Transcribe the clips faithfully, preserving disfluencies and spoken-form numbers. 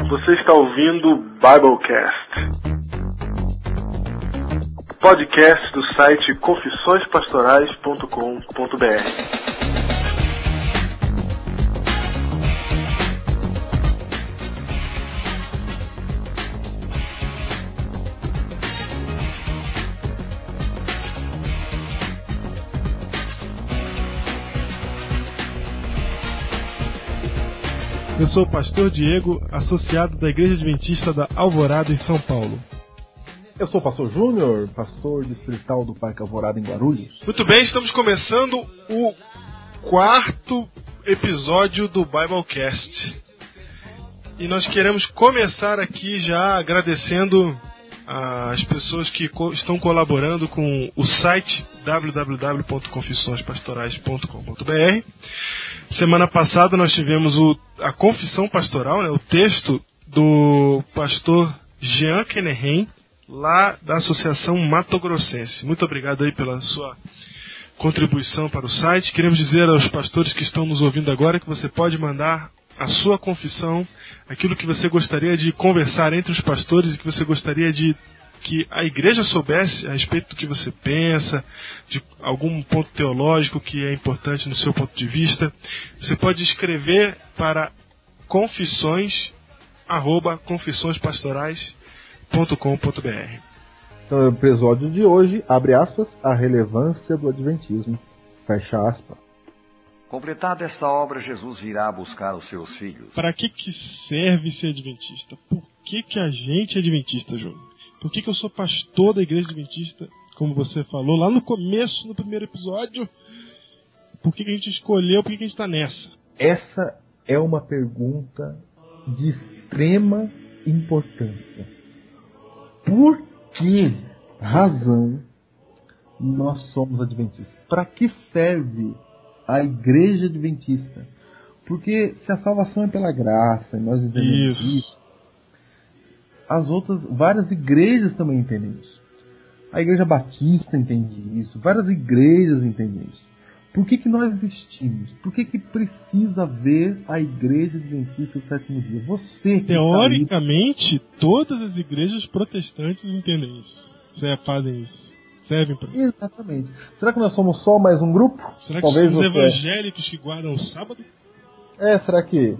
Você está ouvindo o Biblecast, podcast do site confissões pastorais ponto com ponto b r. Eu sou o pastor Diego, associado da Igreja Adventista da Alvorada, em São Paulo. Eu sou o pastor Júnior, pastor distrital do Parque Alvorada, em Guarulhos. Muito bem, estamos começando o quarto episódio do Biblecast. E nós queremos começar aqui já agradecendo as pessoas que co- estão colaborando com o site w w w ponto confissões pastorais ponto com ponto b r. Semana passada nós tivemos o, a confissão pastoral, né, o texto do pastor Jean Kenerren, lá da Associação Mato Grossense. Muito obrigado aí pela sua contribuição para o site. Queremos dizer aos pastores que estão nos ouvindo agora que você pode mandar a sua confissão, aquilo que você gostaria de conversar entre os pastores e que você gostaria de que a igreja soubesse a respeito do que você pensa, de algum ponto teológico que é importante no seu ponto de vista. Você pode escrever para confissões arroba confissões pastorais ponto com ponto b r. Então, o episódio de hoje, abre aspas, a relevância do Adventismo, fecha aspas. Completada esta obra, Jesus virá buscar os seus filhos. Para que, que serve ser adventista? Por que, que a gente é adventista, Júnior? Por que, que eu sou pastor da Igreja Adventista, como você falou lá no começo, no primeiro episódio? Por que, que a gente escolheu, por que, que a gente está nessa? Essa é uma pergunta de extrema importância. Por que razão nós somos adventistas? Para que serve a Igreja Adventista? Porque se a salvação é pela graça, e nós entendemos isso, isso as outras, várias igrejas também entendem isso. A Igreja Batista entende isso, várias igrejas entendem isso. Por que que nós existimos? Por que que precisa haver a Igreja Adventista do sétimo dia? Você que Teoricamente, está aí... todas as igrejas protestantes entendem isso. Você fazem isso. Servem para isso. Exatamente. Será que nós somos só mais um grupo? Será que Talvez somos você... evangélicos que guardam o sábado? É, será que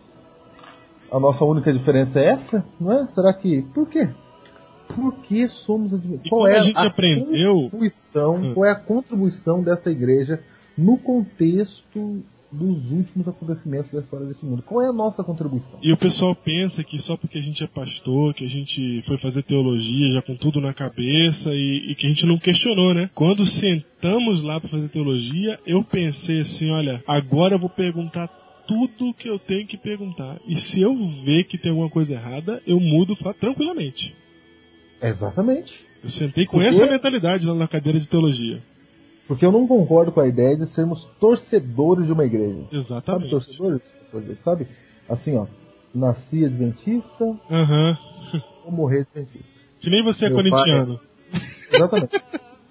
a nossa única diferença é essa? Não é? Será que... Por quê? Por que somos adventistas? Qual é a gente a aprendeu... contribuição, hum. qual é a contribuição dessa igreja no contexto dos últimos acontecimentos da história desse mundo? Qual é a nossa contribuição? E o pessoal pensa que só porque a gente é pastor, que a gente foi fazer teologia já com tudo na cabeça e, e que a gente não questionou, né? Quando sentamos lá para fazer teologia, eu pensei assim, olha, agora eu vou perguntar tudo que eu tenho que perguntar. E se eu ver que tem alguma coisa errada, eu mudo tranquilamente. Exatamente. Eu sentei com porque... essa mentalidade lá na cadeira de teologia. Porque eu não concordo com a ideia de sermos torcedores de uma igreja. Exatamente. Sabe torcedores? Sabe? Assim, ó. Nasci adventista, uhum. vou morrer adventista. Que nem você é Meu corintiano. Pai... Exatamente.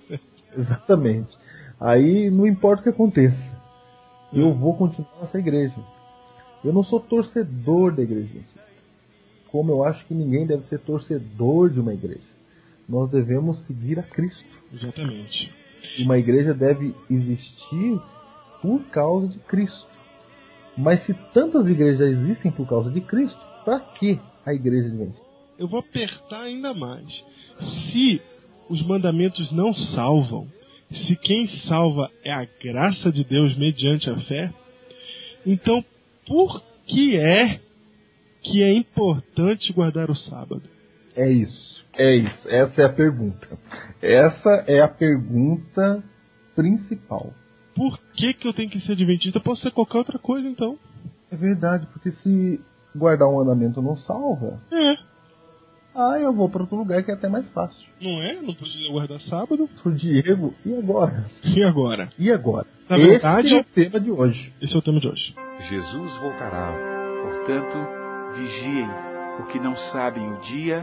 Exatamente. Aí não importa o que aconteça. Eu vou continuar nessa igreja. Eu não sou torcedor da igreja adventista. Como eu acho que ninguém deve ser torcedor de uma igreja. Nós devemos seguir a Cristo. Exatamente. Uma igreja deve existir por causa de Cristo. Mas se tantas igrejas existem por causa de Cristo, para que a igreja adventista? Eu vou apertar ainda mais. Se os mandamentos não salvam, se quem salva é a graça de Deus mediante a fé, então por que é que é importante guardar o sábado? É isso, é isso. Essa é a pergunta. Essa é a pergunta principal. Por que que eu tenho que ser adventista? Eu posso ser qualquer outra coisa, então. É verdade, porque se guardar um mandamento não salva... É. Ah, eu vou para outro lugar que é até mais fácil. Não é? Não precisa guardar sábado. O Diego, e agora? E agora? E agora? Na verdade, esse é o tema de hoje. Esse é o tema de hoje. Jesus voltará. Portanto, vigiem, porque não sabem o dia...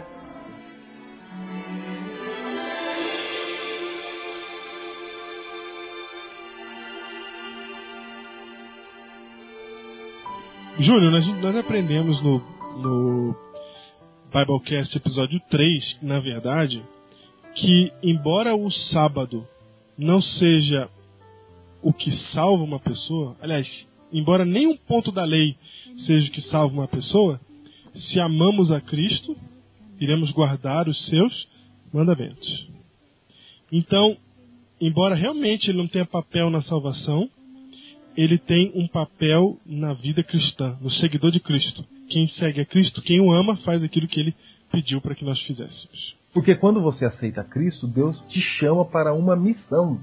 Júnior, nós, nós aprendemos no no Biblecast episódio três, na verdade, que embora o sábado não seja o que salva uma pessoa, aliás, embora nenhum ponto da lei seja o que salva uma pessoa, se amamos a Cristo, iremos guardar os seus mandamentos. Então, embora realmente ele não tenha papel na salvação, ele tem um papel na vida cristã, no seguidor de Cristo. Quem segue a Cristo, quem o ama, faz aquilo que ele pediu para que nós fizéssemos. Porque quando você aceita Cristo, Deus te chama para uma missão.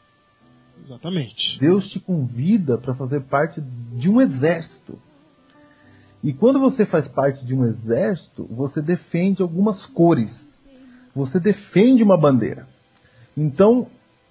Exatamente. Deus te convida para fazer parte de um exército. E quando você faz parte de um exército, você defende algumas cores. Você defende uma bandeira. Então,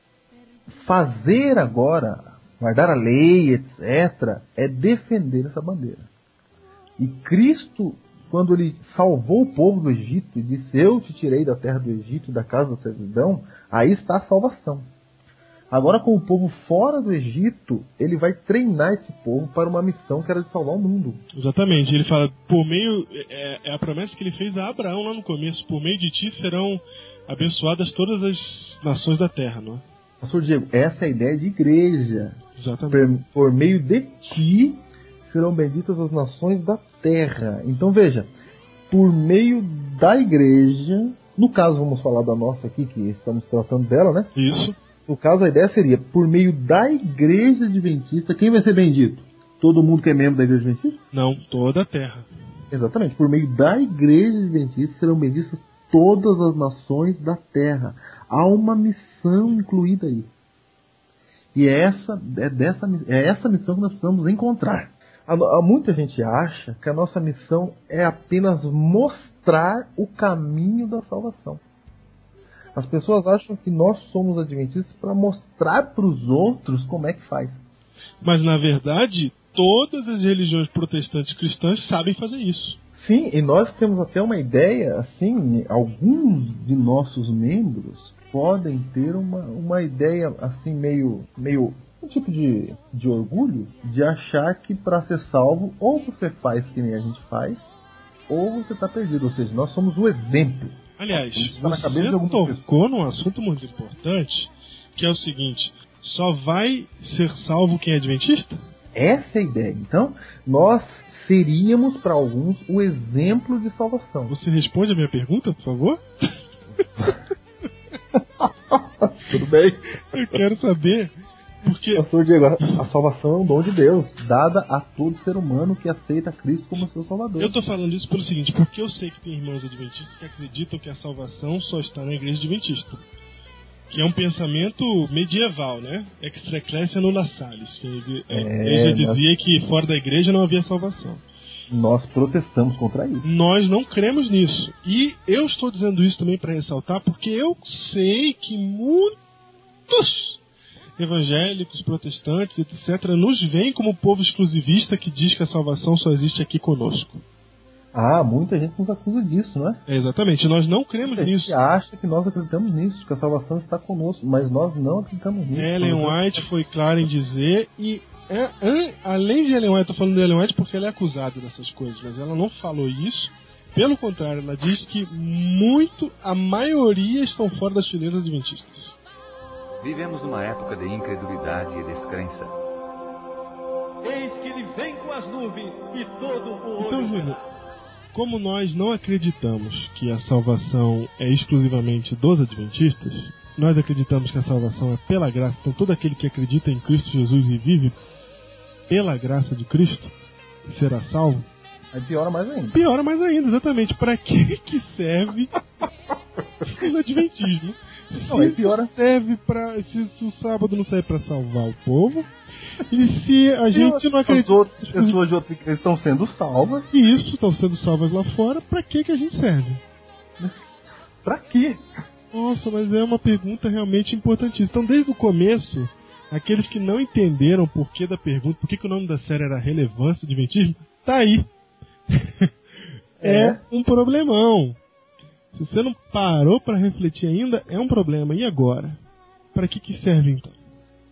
fazer agora, guardar a lei, etcétera, é defender essa bandeira. E Cristo, quando ele salvou o povo do Egito e disse, eu te tirei da terra do Egito, da casa da servidão, aí está a salvação. Agora, com o povo fora do Egito, ele vai treinar esse povo para uma missão que era de salvar o mundo. Exatamente. Ele fala, por meio, é, é a promessa que ele fez a Abraão lá no começo, por meio de ti serão abençoadas todas as nações da terra, não é? Pastor Diego, essa é a ideia de igreja. Exatamente. Por, por meio de ti serão benditas as nações da terra. Então veja, por meio da igreja, no caso vamos falar da nossa aqui, que estamos tratando dela, né? Isso. No caso a ideia seria, por meio da igreja adventista, quem vai ser bendito? Todo mundo que é membro da igreja adventista? Não, toda a terra. Exatamente, por meio da igreja adventista serão benditas todas as nações da terra. Há uma missão incluída aí. E é essa, é dessa, é essa missão que nós precisamos encontrar. Há, há muita gente acha que a nossa missão é apenas mostrar o caminho da salvação. As pessoas acham que nós somos adventistas para mostrar para os outros como é que faz. Mas, na verdade, todas as religiões protestantes cristãs sabem fazer isso. Sim, e nós temos até uma ideia, assim, alguns de nossos membros podem ter uma, uma ideia, assim, meio, meio um tipo de, de orgulho, de achar que para ser salvo, ou você faz que nem a gente faz, ou você está perdido. Ou seja, nós somos o exemplo. Aliás, tá você tocou num assunto muito importante, que é o seguinte, só vai ser salvo quem é adventista? Essa é a ideia. Então, nós seríamos para alguns o exemplo de salvação. Você responde a minha pergunta, por favor? Tudo bem. Eu quero saber, porque... Pastor Diego, a salvação é um dom de Deus, dada a todo ser humano que aceita Cristo como seu Salvador. Eu estou falando isso pelo seguinte, porque eu sei que tem irmãos adventistas que acreditam que a salvação só está na igreja adventista. Que é um pensamento medieval, né? Extra ecclesia nulla salus. Que a igreja dizia que fora da igreja não havia salvação. Nós protestamos contra isso. Nós não cremos nisso. E eu estou dizendo isso também para ressaltar, porque eu sei que muitos evangélicos, protestantes, etcétera, nos veem como povo exclusivista que diz que a salvação só existe aqui conosco. Ah, muita gente nos acusa disso, não é? É, exatamente, nós não cremos muita nisso. Gente acha que nós acreditamos nisso, que a salvação está conosco, mas nós não acreditamos nisso. Ellen White foi clara em dizer, e é, é, além de Ellen White, estou falando de Ellen White porque ela é acusada dessas coisas, mas ela não falou isso. Pelo contrário, ela diz que muito, a maioria estão fora das fileiras adventistas. Vivemos numa época de incredulidade e descrença. Eis que ele vem com as nuvens e todo o Então, olho... Júnior, como nós não acreditamos que a salvação é exclusivamente dos adventistas, nós acreditamos que a salvação é pela graça. Então todo aquele que acredita em Cristo Jesus e vive pela graça de Cristo será salvo. Aí piora mais ainda. Piora mais ainda, exatamente. Para que que serve o adventismo? Não, aí piora. Serve para se, se o sábado não serve para salvar o povo, e se a gente não acredita... As outras pessoas de outra igreja estão sendo salvas. E isso, estão sendo salvas lá fora, pra que que a gente serve? Pra quê? Nossa, mas é uma pergunta realmente importantíssima. Então, desde o começo, aqueles que não entenderam o porquê da pergunta, por que que o nome da série era Relevância do Adventismo, tá aí. É. é um problemão. Se você não parou pra refletir ainda, é um problema. E agora? Pra que que serve, então?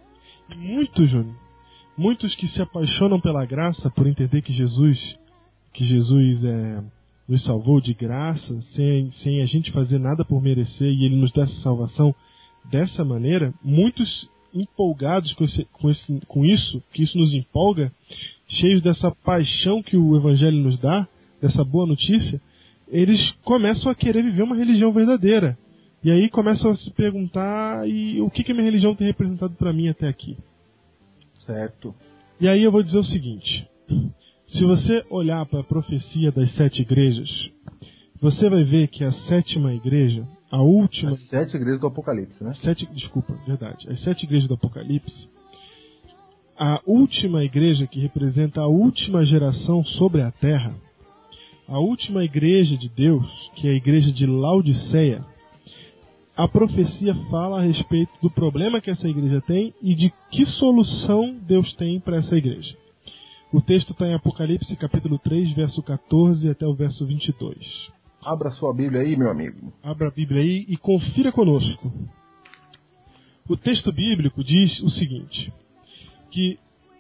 Muitos, Júnior, muitos que se apaixonam pela graça por entender que Jesus que Jesus é, nos salvou de graça, sem, sem a gente fazer nada por merecer, e Ele nos dá essa salvação dessa maneira, muitos empolgados com, esse, com, esse, com isso, que isso nos empolga, cheios dessa paixão que o Evangelho nos dá, dessa boa notícia, eles começam a querer viver uma religião verdadeira. E aí começam a se perguntar, e o que, que a minha religião tem representado para mim até aqui? Certo. E aí eu vou dizer o seguinte: se você olhar para a profecia das sete igrejas, você vai ver que a sétima igreja, a última... As sete igrejas do Apocalipse, né? Sete, desculpa, verdade. As sete igrejas do Apocalipse, a última igreja que representa a última geração sobre a terra, a última igreja de Deus, que é a igreja de Laodiceia, a profecia fala a respeito do problema que essa igreja tem e de que solução Deus tem para essa igreja. O texto está em Apocalipse capítulo três, verso catorze até o verso vinte e dois. Abra sua Bíblia aí, meu amigo. Abra a Bíblia aí e confira conosco. O texto bíblico diz o seguinte, que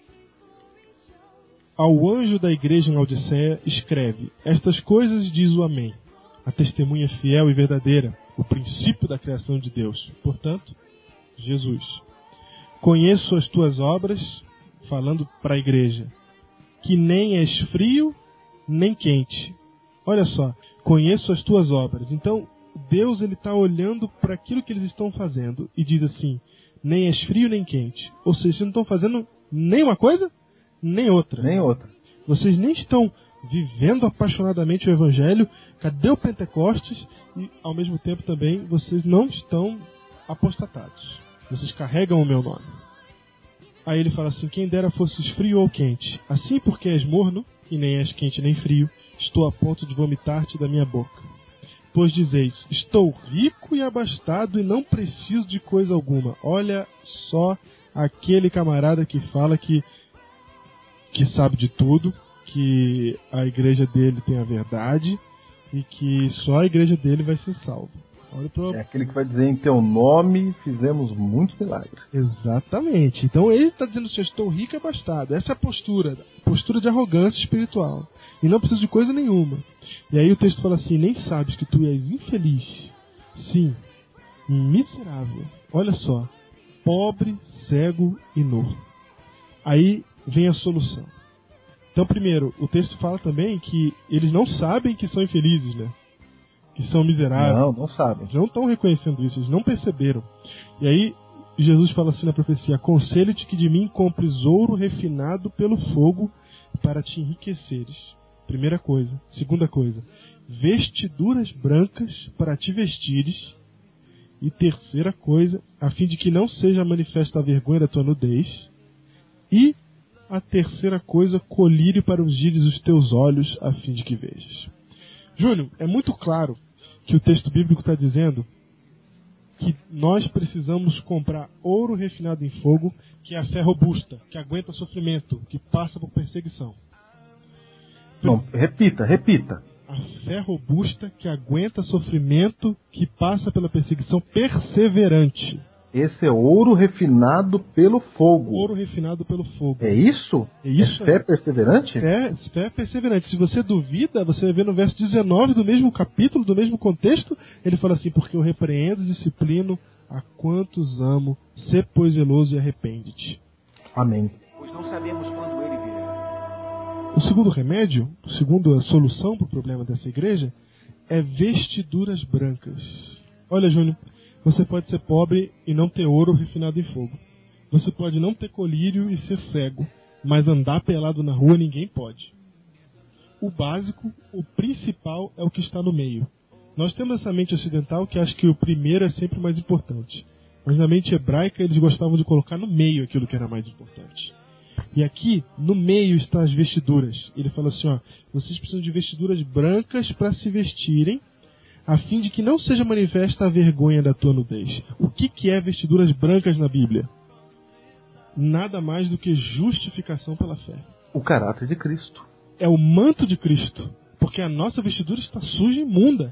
ao anjo da igreja em Laodiceia escreve: estas coisas diz o Amém, a testemunha fiel e verdadeira, o princípio da criação de Deus, portanto, Jesus. Conheço as tuas obras, falando para a igreja, que nem és frio, nem quente. Olha só, conheço as tuas obras. Então, Deus ele está olhando para aquilo que eles estão fazendo e diz assim, nem és frio, nem quente. Ou seja, vocês não estão fazendo nem uma coisa, nem outra. Nem outra. Vocês nem estão vivendo apaixonadamente o Evangelho. Cadê o Pentecostes? E, ao mesmo tempo, também, vocês não estão apostatados. Vocês carregam o meu nome. Aí ele fala assim, quem dera fosses frio ou quente. Assim porque és morno, e nem és quente nem frio, estou a ponto de vomitar-te da minha boca. Pois dizeis, estou rico e abastado e não preciso de coisa alguma. Olha só aquele camarada que fala que, que sabe de tudo, que a igreja dele tem a verdade e que só a igreja dele vai ser salva. Olha pro... É aquele que vai dizer em teu nome fizemos muitos milagres. Exatamente. Então ele está dizendo assim, estou rico e abastado. Essa é a postura, postura de arrogância espiritual. E não preciso de coisa nenhuma. E aí o texto fala assim, nem sabes que tu és infeliz. Sim, miserável. Olha só, pobre, cego e nu. Aí vem a solução. Então, primeiro, o texto fala também que eles não sabem que são infelizes, né? Que são miseráveis. Não, não sabem. Eles não estão reconhecendo isso, eles não perceberam. E aí, Jesus fala assim na profecia, aconselho-te que de mim compres ouro refinado pelo fogo para te enriqueceres. Primeira coisa. Segunda coisa, vestiduras brancas para te vestires. E terceira coisa, a fim de que não seja manifesta a vergonha da tua nudez. E a terceira coisa, colírio para ungires os teus olhos, a fim de que vejas. Júnior, é muito claro que o texto bíblico está dizendo que nós precisamos comprar ouro refinado em fogo, que é a fé robusta, que aguenta sofrimento, que passa por perseguição. Não, repita, repita. A fé robusta que aguenta sofrimento, que passa pela perseguição perseverante. Esse é ouro refinado pelo fogo. Ouro refinado pelo fogo. É isso? É isso. É fé perseverante? Fé, fé perseverante. Se você duvida, você vai ver no verso dezenove do mesmo capítulo, do mesmo contexto, ele fala assim, porque eu repreendo e disciplino a quantos amo, sê pois zeloso e arrepende-te. Amém. Pois não sabemos quando ele virá. O segundo remédio, a segunda solução para o problema dessa igreja, é vestiduras brancas. Olha, Júnior, você pode ser pobre e não ter ouro refinado em fogo. Você pode não ter colírio e ser cego, mas andar pelado na rua ninguém pode. O básico, o principal, é o que está no meio. Nós temos essa mente ocidental que acha que o primeiro é sempre mais importante. Mas na mente hebraica eles gostavam de colocar no meio aquilo que era mais importante. E aqui, no meio, estão as vestiduras. Ele fala assim, ó, vocês precisam de vestiduras brancas para se vestirem, a fim de que não seja manifesta a vergonha da tua nudez. O que, que é vestiduras brancas na Bíblia? Nada mais do que justificação pela fé. O caráter de Cristo. É o manto de Cristo. Porque a nossa vestidura está suja e imunda.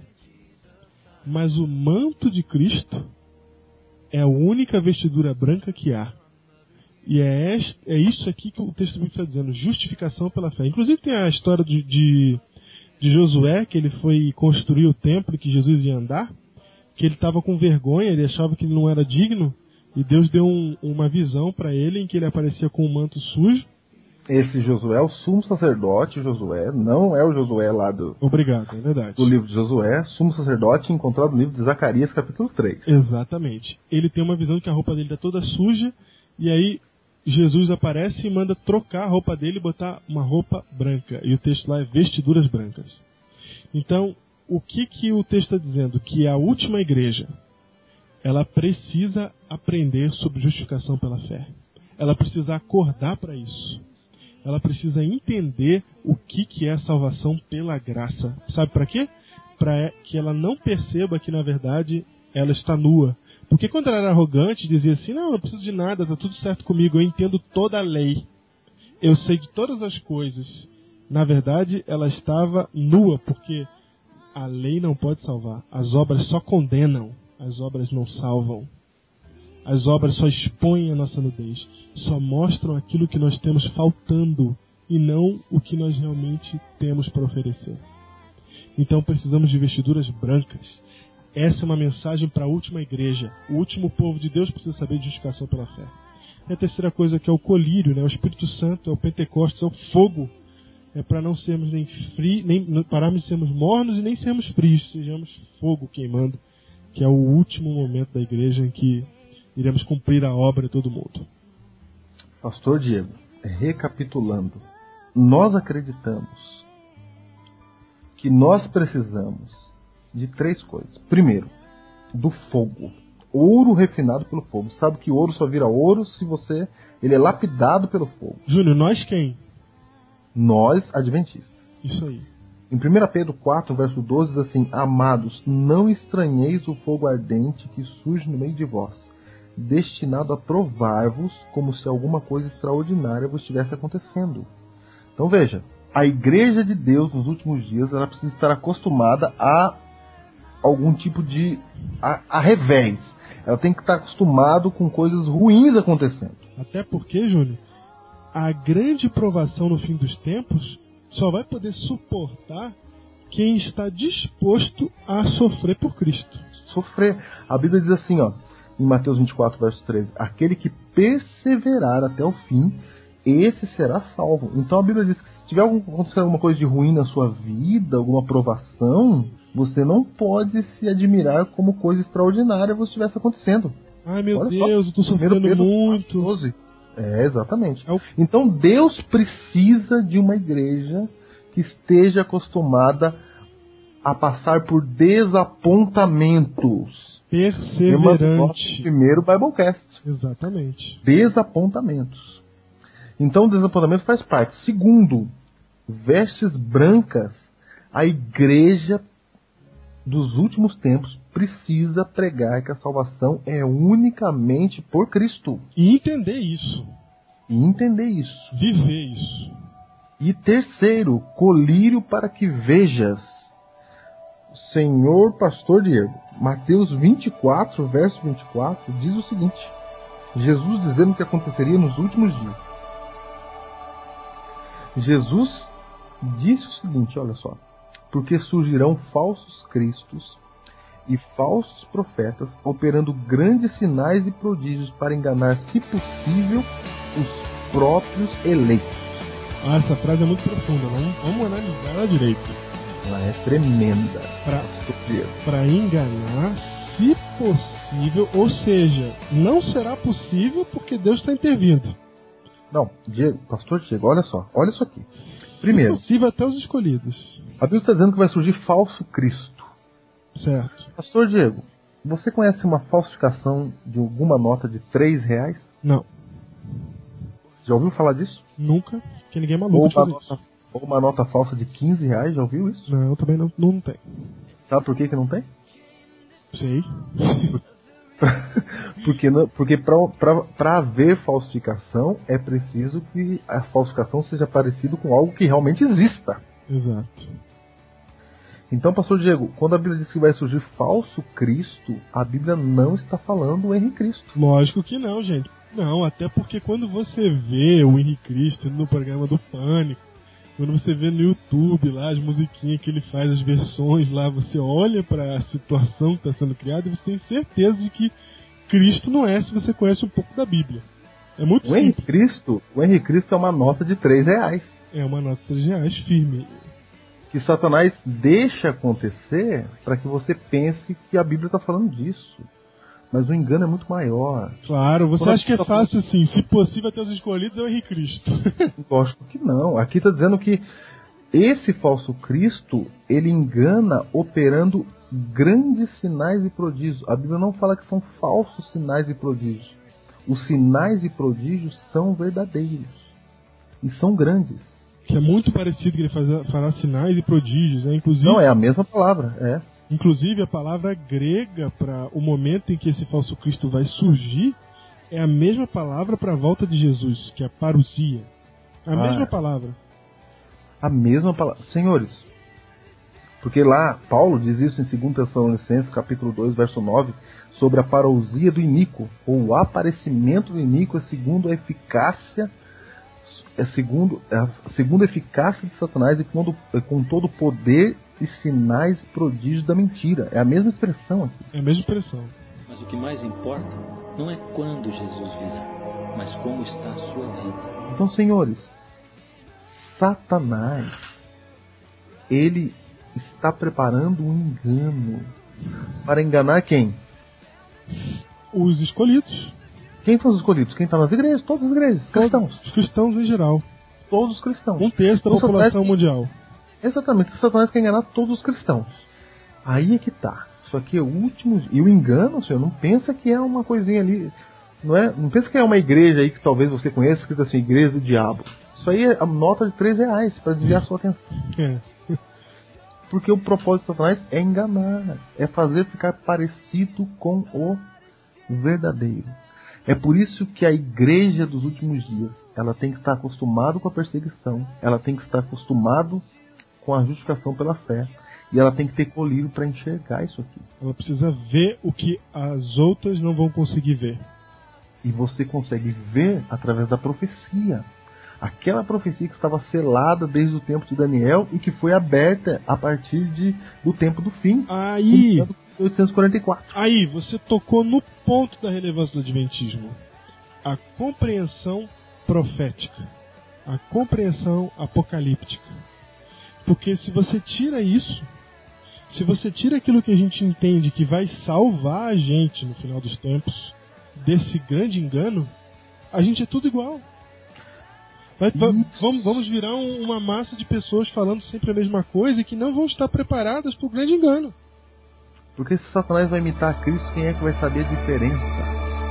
Mas o manto de Cristo é a única vestidura branca que há. E é, este, é isso aqui que o texto bíblico está dizendo, justificação pela fé. Inclusive tem a história de, de, de Josué, que ele foi construir o templo que Jesus ia andar, que ele estava com vergonha, ele achava que ele não era digno, e Deus deu um, uma visão para ele em que ele aparecia com um manto sujo. Esse Josué é o sumo sacerdote Josué, não é o Josué lá do, Obrigado, é verdade. do livro de Josué, sumo sacerdote encontrado no livro de Zacarias, capítulo três. Exatamente. Ele tem uma visão de que a roupa dele está toda suja, e aí Jesus aparece e manda trocar a roupa dele e botar uma roupa branca. E o texto lá é vestiduras brancas. Então, o que, que o texto está dizendo? Que a última igreja, ela precisa aprender sobre justificação pela fé. Ela precisa acordar para isso. Ela precisa entender o que, que é salvação pela graça. Sabe para quê? Para que ela não perceba que, na verdade, ela está nua. Porque quando ela era arrogante, dizia assim, não, não preciso de nada, está tudo certo comigo, eu entendo toda a lei. Eu sei de todas as coisas. Na verdade, ela estava nua, porque a lei não pode salvar. As obras só condenam, as obras não salvam. As obras só expõem a nossa nudez, só mostram aquilo que nós temos faltando e não o que nós realmente temos para oferecer. Então precisamos de vestiduras brancas. Essa é uma mensagem para a última igreja. O último povo de Deus precisa saber de justificação pela fé. E a terceira coisa que é o colírio, né? O Espírito Santo, é o Pentecostes, é o fogo. É para não sermos nem frios, nem pararmos de sermos mornos e nem sermos frios, sejamos fogo queimando, que é o último momento da igreja em que iremos cumprir a obra de todo mundo. Pastor Diego, recapitulando, nós acreditamos que nós precisamos de três coisas. Primeiro, do fogo. Ouro refinado pelo fogo. Sabe que ouro só vira ouro se você... ele é lapidado pelo fogo. Júnior, nós quem? Nós, adventistas. Isso aí. Em primeiro Pedro quatro, verso doze, diz assim, amados, não estranheis o fogo ardente que surge no meio de vós, destinado a provar-vos como se alguma coisa extraordinária vos estivesse acontecendo. Então veja, a igreja de Deus nos últimos dias, ela precisa estar acostumada a algum tipo de a, a revés. Ela tem que estar acostumada com coisas ruins acontecendo. Até porque, Júnior, a grande provação no fim dos tempos só vai poder suportar quem está disposto a sofrer por Cristo. Sofrer. A Bíblia diz assim, ó, em Mateus vinte e quatro, verso treze, aquele que perseverar até o fim, esse será salvo. Então a Bíblia diz que se tiver acontecendo alguma coisa de ruim na sua vida, alguma provação, você não pode se admirar como coisa extraordinária você estivesse acontecendo. Ai meu Olha Deus, só, eu estou sofrendo Pedro muito. doze. É, exatamente. É o... Então Deus precisa de uma igreja que esteja acostumada a passar por desapontamentos. Perseverante. Primeiro Biblecast. Exatamente. Desapontamentos. Então o desapontamento faz parte. Segundo, vestes brancas. A igreja dos últimos tempos precisa pregar que a salvação é unicamente por Cristo. E entender isso. E entender isso. Viver isso. E terceiro, colírio para que vejas. Senhor Pastor Diego, Mateus vinte e quatro, verso vinte e quatro, diz o seguinte. Jesus dizendo o que aconteceria nos últimos dias. Jesus disse o seguinte, olha só. Porque surgirão falsos cristos e falsos profetas, operando grandes sinais e prodígios para enganar, se possível, os próprios eleitos. Ah, essa frase é muito profunda, não? Vamos analisar ela direito. Ela é tremenda. Para enganar, se possível, ou seja, não será possível porque Deus está intervindo. Não, Diego, pastor Diego, olha só, olha isso aqui. Primeiro, se possível até os escolhidos. A Bíblia está dizendo que vai surgir falso Cristo. Certo. Pastor Diego, você conhece uma falsificação de alguma nota de três reais? Não. Já ouviu falar disso? Nunca, que ninguém é maluco. Ou uma, nota, ou uma nota falsa de quinze reais, já ouviu isso? Não, eu também não, não tem. Sabe por que, que não tem? Sei. porque porque para haver falsificação é preciso que a falsificação seja parecida com algo que realmente exista. Exato. Então, pastor Diego, quando a Bíblia diz que vai surgir falso Cristo, a Bíblia não está falando o Henrique Cristo. Lógico que não, gente. Não, até porque quando você vê o Henrique Cristo no programa do Pânico, quando você vê no YouTube lá as musiquinhas que ele faz, as versões lá, você olha para a situação que está sendo criada e você tem certeza de que Cristo não é, se você conhece um pouco da Bíblia. É muito O simples. Henrique Cristo, o Henrique Cristo é uma nota de três reais. É uma nota de três reais firme. Que Satanás deixa acontecer para que você pense que a Bíblia está falando disso. Mas o engano é muito maior. Claro, você Quando acha que é tá fácil assim, se possível até os escolhidos é o Henrique Cristo. Lógico que não. Aqui está dizendo que esse falso Cristo, ele engana operando grandes sinais e prodígios. A Bíblia não fala que são falsos sinais e prodígios. Os sinais e prodígios são verdadeiros. E são grandes. Que é muito parecido que ele faz, fará sinais e prodígios, né? Inclusive, Não, é a mesma palavra, é. Inclusive, a palavra grega para o momento em que esse falso Cristo vai surgir é a mesma palavra para a volta de Jesus, que é parousia. A Ah, mesma é. palavra. A mesma palavra. Senhores, porque lá, Paulo diz isso em dois Tessalonicenses, capítulo dois, verso nove, sobre a parousia do iníquo, ou o aparecimento do iníquo é segundo a eficácia, é segundo, é a segunda eficácia de Satanás e com, com todo o poder e sinais e prodígios da mentira. É a mesma expressão aqui. É a mesma expressão. Mas o que mais importa não é quando Jesus virá, mas como está a sua vida. Então, senhores, Satanás, ele está preparando um engano para enganar quem? Os escolhidos. Quem são os escolhidos? Quem está nas igrejas? Todas as igrejas. Cristãos. Os cristãos em geral. Todos os cristãos. Um terço da Então, população Satanás- mundial. Exatamente. Satanás quer enganar todos os cristãos. Aí é que tá. Isso aqui é o último. E o engano, senhor, não pensa que é uma coisinha ali. Não, é, não pensa que é uma igreja aí que talvez você conheça, escrito assim, Igreja do Diabo. Isso aí é a nota de três reais para desviar sua atenção. É. Porque o propósito de Satanás é enganar. É fazer ficar parecido com o verdadeiro. É por isso que a igreja dos últimos dias, ela tem que estar acostumada com a perseguição, ela tem que estar acostumada com a justificação pela fé, e ela tem que ter colírio para enxergar isso aqui. Ela precisa ver o que as outras não vão conseguir ver. E você consegue ver através da profecia. Aquela profecia que estava selada desde o tempo de Daniel e que foi aberta a partir de, do tempo do fim, Aí, em oitocentos e quarenta e quatro. aí, você tocou no ponto da relevância do Adventismo. A compreensão profética. A compreensão apocalíptica. Porque se você tira isso, se você tira aquilo que a gente entende que vai salvar a gente no final dos tempos desse grande engano, a gente é tudo igual. Vai, va- vamos, vamos virar um- uma massa de pessoas falando sempre a mesma coisa e que não vão estar preparadas para o grande engano. Porque se Satanás vai imitar Cristo, quem é que vai saber a diferença?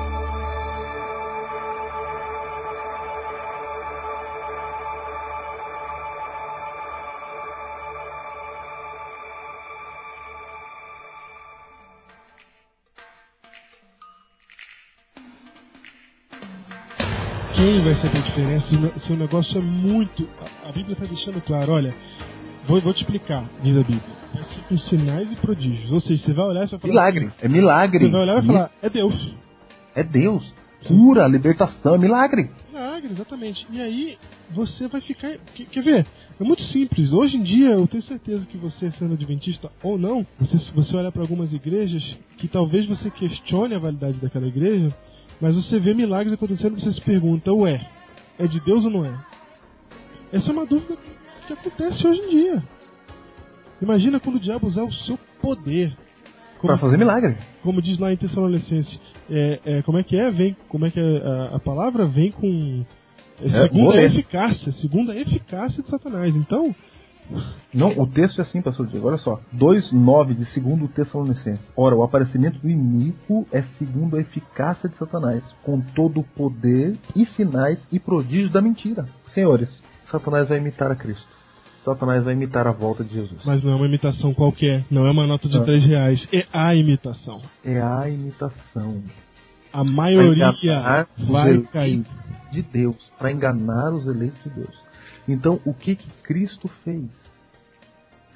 Quem vai saber a diferença se o ne- se o negócio é muito... A, a Bíblia está deixando claro, olha, vou, vou te explicar, diz a Bíblia. Vai ser com sinais e prodígios. Ou seja, você vai olhar e vai falar... Milagre, é milagre. Você vai olhar e vai falar, é Deus. É Deus. Cura, libertação, é milagre. Milagre, exatamente. E aí você vai ficar... Quer, quer ver? É muito simples. Hoje em dia, eu tenho certeza que você, sendo adventista ou não, você, se você olhar para algumas igrejas, que talvez você questione a validade daquela igreja, mas você vê milagres acontecendo e você se pergunta, ué, é de Deus ou não é? Essa é uma dúvida que acontece hoje em dia. Imagina quando o diabo usar o seu poder. Para fazer milagre. Como diz lá em Tessalonicenses, é, é, como é que é? Vem, como é que é a, a palavra? Vem com... É, É, segundo vou a ler. eficácia, segundo a eficácia de Satanás. Então, Não, o texto é assim, pastor Diego. Olha só. dois, nove de segundo Tessalonicenses. Ora, o aparecimento do iníquo é segundo a eficácia de Satanás, com todo o poder e sinais e prodígios da mentira. Senhores, Satanás vai imitar a Cristo. Satanás vai imitar a volta de Jesus. mas não é uma imitação qualquer, não é uma nota de Não. três reais, é a imitação. É a imitação. A maioria enganar os vai eleitos cair. de Deus, para enganar os eleitos de Deus. Então, o que que Cristo fez?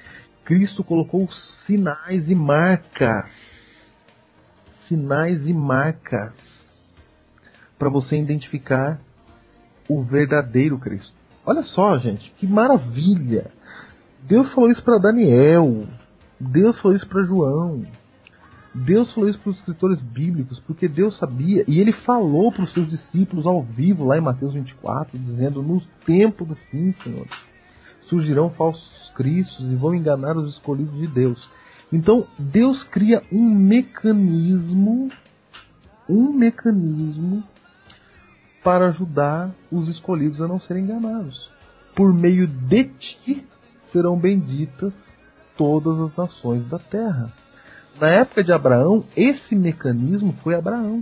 Cristo colocou sinais e marcas. Sinais e marcas para você identificar o verdadeiro Cristo. Olha só, gente, que maravilha! Deus falou isso para Daniel, Deus falou isso para João, Deus falou isso para os escritores bíblicos, porque Deus sabia, e Ele falou para os seus discípulos ao vivo, lá em Mateus vinte e quatro, dizendo: no tempo do fim, Senhor, surgirão falsos cristos e vão enganar os escolhidos de Deus. Então, Deus cria um mecanismo, um mecanismo para ajudar os escolhidos a não serem enganados. Por meio de ti serão benditas todas as nações da terra. Na época de Abraão, esse mecanismo foi Abraão.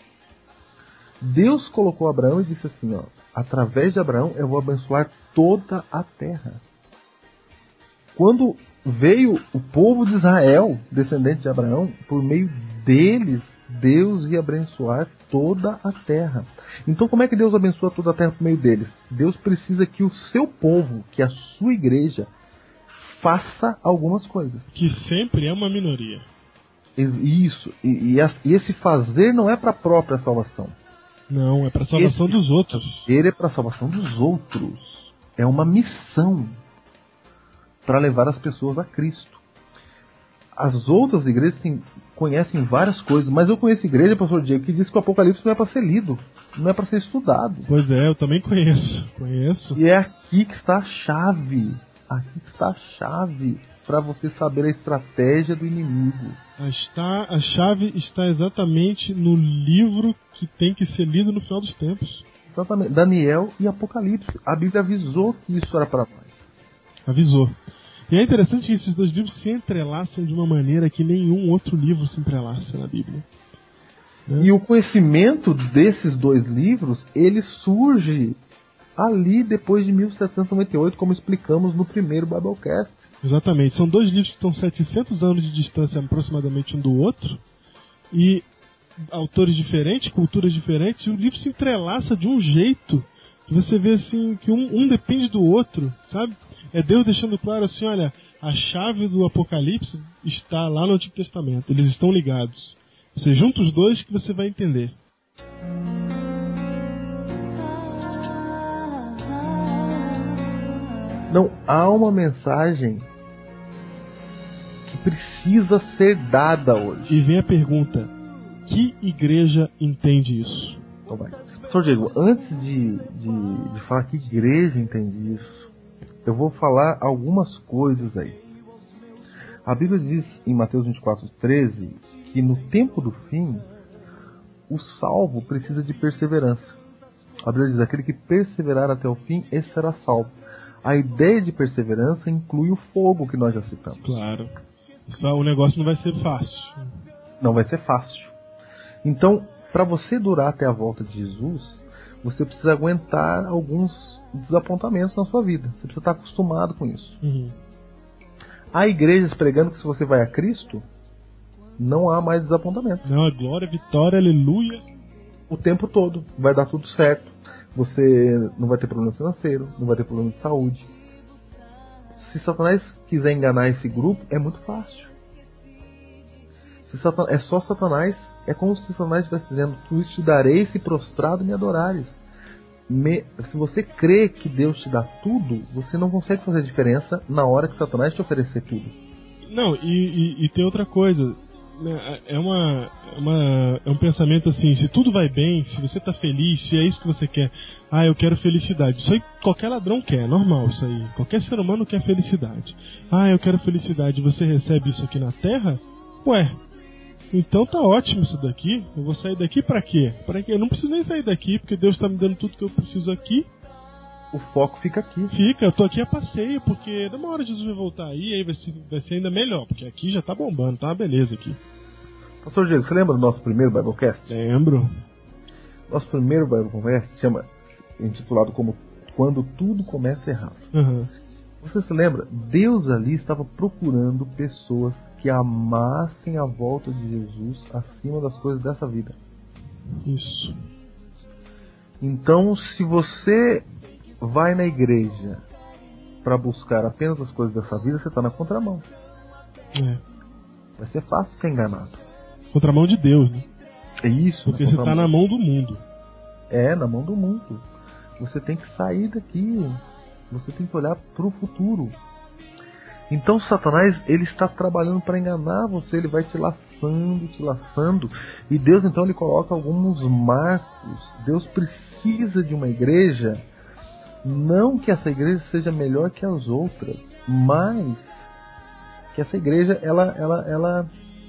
Deus colocou Abraão e disse assim, ó, através de Abraão eu vou abençoar toda a terra. Quando veio o povo de Israel, descendente de Abraão, por meio deles, Deus ia abençoar toda a terra. Então, como é que Deus abençoa toda a terra por meio deles? Deus precisa que o seu povo, que a sua igreja, faça algumas coisas. Que sempre é uma minoria. Isso. E, e, e esse fazer não é para a própria salvação. Não, é para a salvação esse dos outros. Ele é para a salvação dos outros. É uma missão para levar as pessoas a Cristo. As outras igrejas têm, conhecem várias coisas, mas eu conheço igreja, pastor Diego, que diz que o Apocalipse não é para ser lido, não é para ser estudado. Pois é, eu também conheço, conheço. E é aqui que está a chave, aqui que está a chave para você saber a estratégia do inimigo. Está, a chave está exatamente no livro que tem que ser lido no final dos tempos. Exatamente, Daniel e Apocalipse. A Bíblia avisou que isso era para nós. Avisou. E é interessante que esses dois livros se entrelaçam de uma maneira que nenhum outro livro se entrelaça na Bíblia. Né? E o conhecimento desses dois livros, ele surge ali depois de mil setecentos e noventa e oito, como explicamos no primeiro Biblecast. Exatamente. São dois livros que estão setecentos anos de distância aproximadamente um do outro. E autores diferentes, culturas diferentes, e o livro se entrelaça de um jeito que você vê assim, que um, um depende do outro, sabe? É Deus deixando claro assim, olha, a chave do Apocalipse está lá no Antigo Testamento. Eles estão ligados. Você junta os dois que você vai entender. Não, há uma mensagem que precisa ser dada hoje. E vem a pergunta, que igreja entende isso? Então vai. Pastor Diego, antes de, de, de falar que igreja entende isso, eu vou falar algumas coisas aí. A Bíblia diz em Mateus vinte e quatro, treze que no tempo do fim, o salvo precisa de perseverança. A Bíblia diz, aquele que perseverar até o fim, esse será salvo. A ideia de perseverança inclui o fogo que nós já citamos. Claro. O negócio não vai ser fácil. Não vai ser fácil. Então, para você durar até a volta de Jesus, você precisa aguentar alguns desapontamentos na sua vida. Você precisa estar acostumado com isso. Uhum. Há igrejas pregando que se você vai a Cristo, não há mais desapontamento. Não, é glória, vitória, aleluia. O tempo todo. Vai dar tudo certo. Você não vai ter problema financeiro, não vai ter problema de saúde. Se Satanás quiser enganar esse grupo, é muito fácil. Se Satan... É só Satanás, é como se Satanás estivesse dizendo, tu te darei se prostrado me adorares. Me... Se você crê que Deus te dá tudo, você não consegue fazer diferença na hora que Satanás te oferecer tudo. Não, e, e, e tem outra coisa. É, uma, uma, é um pensamento assim, se tudo vai bem, se você está feliz, se é isso que você quer, ah, eu quero felicidade. Isso aí qualquer ladrão quer, é normal isso aí. Qualquer ser humano quer felicidade. Ah, eu quero felicidade, você recebe isso aqui na Terra? Ué, então tá ótimo isso daqui. Eu vou sair daqui pra quê? Pra quê? Eu não preciso nem sair daqui, porque Deus está me dando tudo que eu preciso aqui. O foco fica aqui. Fica, eu tô aqui a passeio, porque numa hora Jesus vai voltar aí, aí vai ser, vai ser ainda melhor, porque aqui já tá bombando, tá uma beleza aqui. Pastor Diego, você lembra do nosso primeiro Biblecast? Lembro. Nosso primeiro Biblecast chama, intitulado como Quando Tudo Começa Errado. Uhum. Você se lembra? Deus ali estava procurando pessoas que amassem a volta de Jesus acima das coisas dessa vida. Isso. Então, se você vai na igreja para buscar apenas as coisas dessa vida, você está na contramão. É. Vai ser fácil ser enganado. Contramão de Deus, né? É isso. Porque você está na mão do mundo. É, na mão do mundo. Você tem que sair daqui. Você tem que olhar para o futuro. Então Satanás, ele está trabalhando para enganar você. Ele vai te laçando, te laçando. E Deus então ele coloca alguns marcos. Deus precisa de uma igreja. Não que essa igreja seja melhor que as outras, mas que essa igreja ela, ela, ela,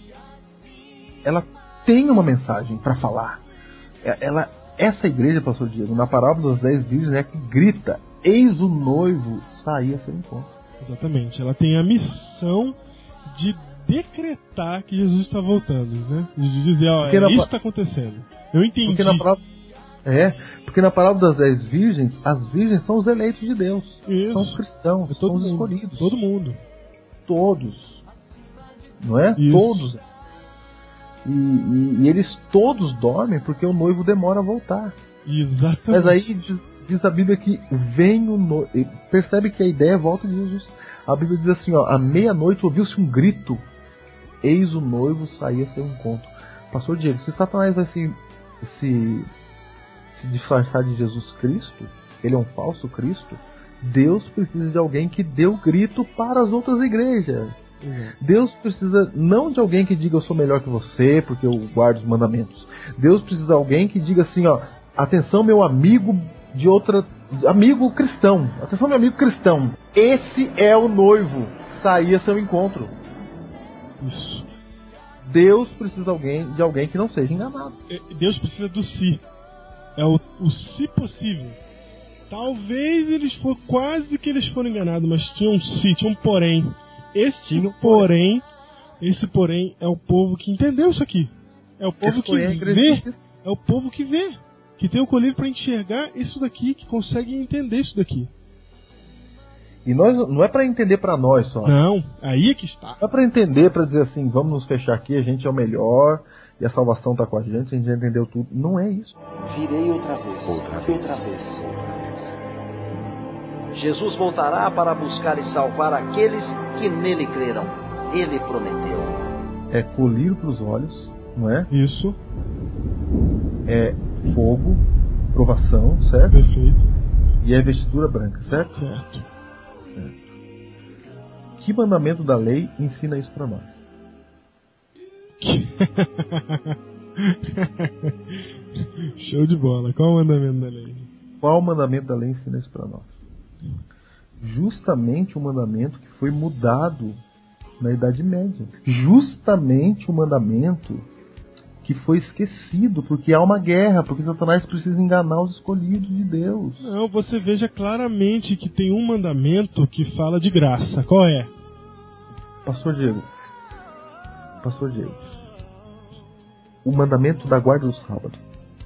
ela tem uma mensagem para falar. Ela, essa igreja, pastor Diego, na parábola dos dez virgens, é que grita: eis o noivo sair a seu encontro. Exatamente. Ela tem a missão de decretar que Jesus está voltando, né? De dizer, ó, é, isso está acontecendo. Eu entendi. Porque na parábola, é, porque na parábola das dez virgens, as virgens são os eleitos de Deus. Isso. São os cristãos, é são os mundo, escolhidos. Todo mundo. Todos. Não é? Isso. Todos. E, e, e eles todos dormem porque o noivo demora a voltar. Exatamente. Mas aí diz, diz a Bíblia que vem o noivo. Percebe que a ideia é a volta de Jesus. A Bíblia diz assim, ó, à meia-noite ouviu-se um grito: eis o noivo sair a seu encontro. Pastor Diego, se Satanás vai se, se, se disfarçar de Jesus Cristo, ele é um falso Cristo, Deus precisa de alguém que dê o grito para as outras igrejas. Uhum. Deus precisa não de alguém que diga eu sou melhor que você porque eu guardo os mandamentos. Deus precisa de alguém que diga assim, ó, atenção meu amigo de outra, amigo cristão, atenção meu amigo cristão, esse é o noivo, sair a seu encontro. Isso. Deus precisa de alguém, de alguém que não seja enganado. Deus precisa do si. É o, o se possível. Talvez eles foram, quase que eles foram enganados, mas tinha um si, tinha um porém. Esse tinha um porém, esse porém é o povo que entendeu isso aqui. É o povo esse que é vê, é o povo que vê, que tem o colírio para enxergar isso daqui, que consegue entender isso daqui. E nós, não é para entender para nós só. Não, aí é que está. Não é para entender, para dizer assim, vamos nos fechar aqui, a gente é o melhor e a salvação está com a gente, a gente já entendeu tudo. Não é isso. Virei outra vez, outra vez, outra vez. Jesus voltará para buscar e salvar aqueles que nele creram. Ele prometeu. É colírio para os olhos, não é? Isso. É fogo, provação, certo? Perfeito. E é vestidura branca, certo? Certo. Certo. Que mandamento da lei ensina isso para nós? Show de bola. Qual o mandamento da lei? Qual o mandamento da lei ensina isso para nós? Justamente o mandamento que foi mudado na Idade Média. Justamente o mandamento que foi esquecido, porque há uma guerra, porque Satanás precisa enganar os escolhidos de Deus. Não, você veja claramente que tem um mandamento que fala de graça. Qual é? Pastor Diego. Pastor Diego. O mandamento da guarda do sábado.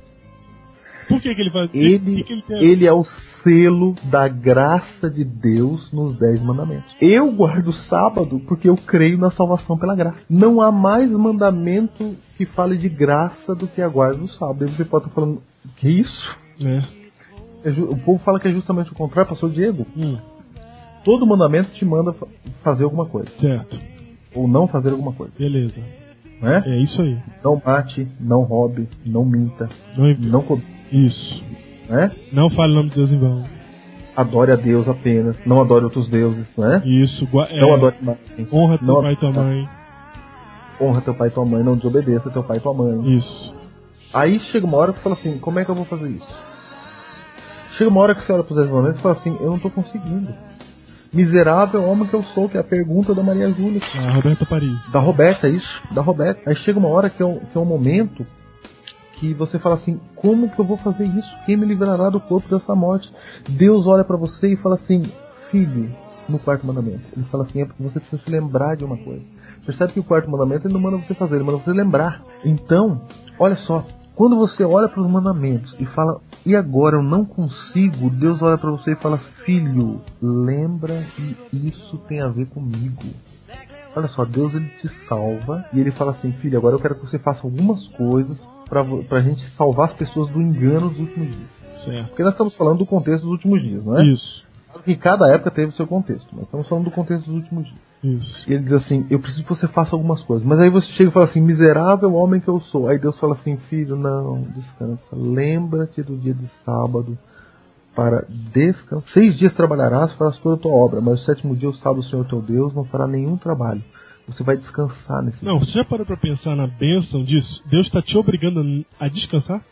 Por que, que ele faz? Ele, que que ele, tem... ele é o selo da graça de Deus nos dez mandamentos. Eu guardo o sábado porque eu creio na salvação pela graça. Não há mais mandamento que fale de graça do que a guarda do sábado. Aí você pode estar falando, que isso? É. É, o povo fala que é justamente o contrário, pastor Diego. Hum. Todo mandamento te manda fazer alguma coisa. Certo. Ou não fazer alguma coisa. Beleza. Né? É isso aí. Não mate, não roube, não minta, Não, não co... Isso. Né? Não fale o nome de Deus em vão. Adore a Deus apenas, não adore outros deuses, né? Isso. É... Não adore imagens. Honra teu não... pai e tua mãe. Honra teu pai e tua mãe, não desobedeça teu pai e tua mãe. Isso. Aí chega uma hora que você fala assim, como é que eu vou fazer isso? Chega uma hora que você olha para os dez mandamentos e fala assim, eu não estou conseguindo. Miserável homem que eu sou, que é a pergunta da Maria Júlia. A Roberta Paris. Da Roberta, isso, da Roberta. Aí chega uma hora que é, um, que é um momento que você fala assim, como que eu vou fazer isso? Quem me livrará do corpo dessa morte? Deus olha para você e fala assim, filho, no quarto mandamento. Ele fala assim, é porque você precisa se lembrar de uma coisa. Percebe que o quarto mandamento ele não manda você fazer, ele manda você lembrar. Então, olha só, quando você olha para os mandamentos e fala, e agora eu não consigo, Deus olha para você e fala, filho, lembra que isso tem a ver comigo. Olha só, Deus ele te salva e ele fala assim, filho, agora eu quero que você faça algumas coisas para a gente salvar as pessoas do engano dos últimos dias. Certo. Porque nós estamos falando do contexto dos últimos dias, não é? Isso. Claro que cada época teve o seu contexto, mas estamos falando do contexto dos últimos dias. Isso. E ele diz assim, eu preciso que você faça algumas coisas. Mas aí você chega e fala assim, miserável homem que eu sou. Aí Deus fala assim, filho, não, descansa. Lembra-te do dia de sábado para descansar. Seis dias trabalharás, farás toda a tua obra, mas o sétimo dia, o sábado, o Senhor teu Deus não fará nenhum trabalho. Você vai descansar nesse Não, dia. você já parou para pensar na bênção disso? Deus está te obrigando a descansar?